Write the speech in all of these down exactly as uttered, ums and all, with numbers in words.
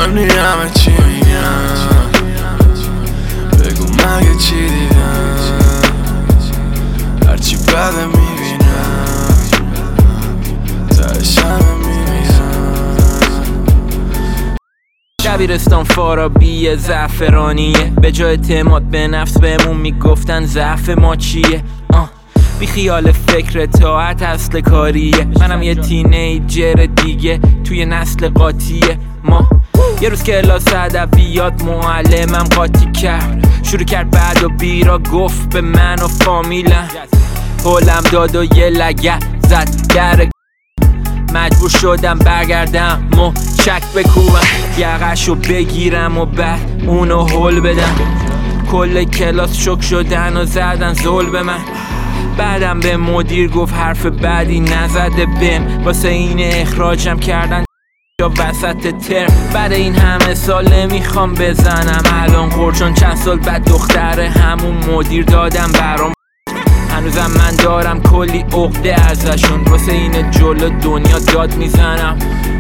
مهم نی همه چی میگن، بگو مگه چی دیدم، هرچی بده میبینم تهش همه میبینم. دبیرستان فارابی زعفرانیه، به جای اعتماد به نفس بهمون میگفتن ضعف ما چیه. آه بی خیال فکر طاعت اصل کاریه، منم یه تینیجر دیگه توی نسل قاطیه. ما یه روز که کلاس ادبیات معلمم قاطی کرد، شروع کرد بعد و بیرا گفت به من و فامیلم، هولم داد و یه لگه زد در مجبور شدم برگردم و چک بکوبم، یقشو بگیرم و بعد اونو هول بدم. کل کلاس شک شدن و زدن زل به من، بعدم به مدیر گفت حرف بعدی نزده بهم، واسه این اخراجم کردن یا وسط ترم. بعد این همه سال نمیخوام بزنم الان قرچون، چند سال بعد دختر همون مدیر دادم برام، هنوزم من دارم کلی عقده ازشون، واسه این جلو دنیا داد میزنم.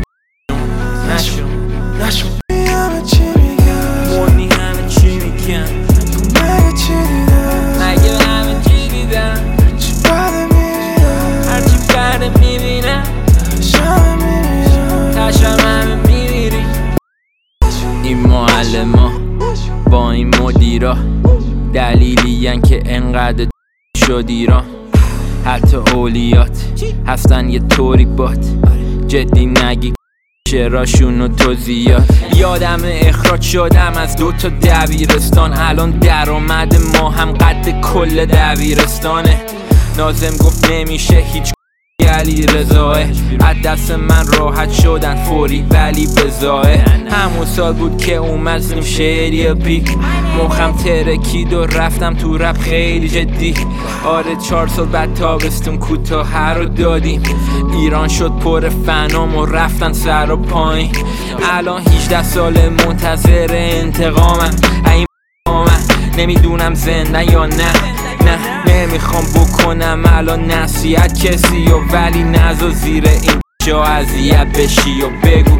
نشون نشون همه چی میگن، مونی همه چی میگن، مگه چی دیدم، مگه همه چی دیدم، هرچی بده میبینم، هرچی بده میبینم تهش همه میبینم، تشم همه میبینی. این معلما با این مدیرا دلیلی که انقدر شد ایران، حتی اولیات هستن یه طوری بات، جدی نگی شعراشون و توضیحات. یادم اخراج شدم از دوتا دبیرستان، الان درآمد ما هم قد کل دبیرستانه. ناظم گفت نمیشه هیچ علی رضاه، از دست من راحت شدن فوری ولی بزاه. همون سال بود که اومد زنیم شعری پیک، مخم ترکید و رفتم تو رپ خیلی جدی. آره چهار سال بعد تابستون کوتاه رو دادیم، ایران شد پر فنام و رفتن سر و پایین. الان هجده سال منتظر انتقامم، این نمیدونم زنده یا نه، نه نمیخوام بکنم الان نصیحت کسی و ولی نزا زیر این جا اذیت بشی و بگو.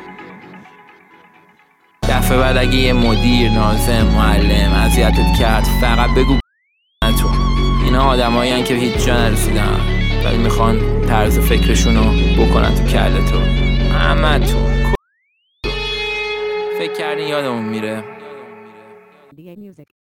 دفعه بعد اگه یه مدیر، ناظم، معلم اذیتت کرد فقط بگو تو. اینا آدمایین که هیچ جا نرسیدن ولی میخوان طرز فکرشونو بکنن تو کله تو. همه تو فکر کردین یادمون میره.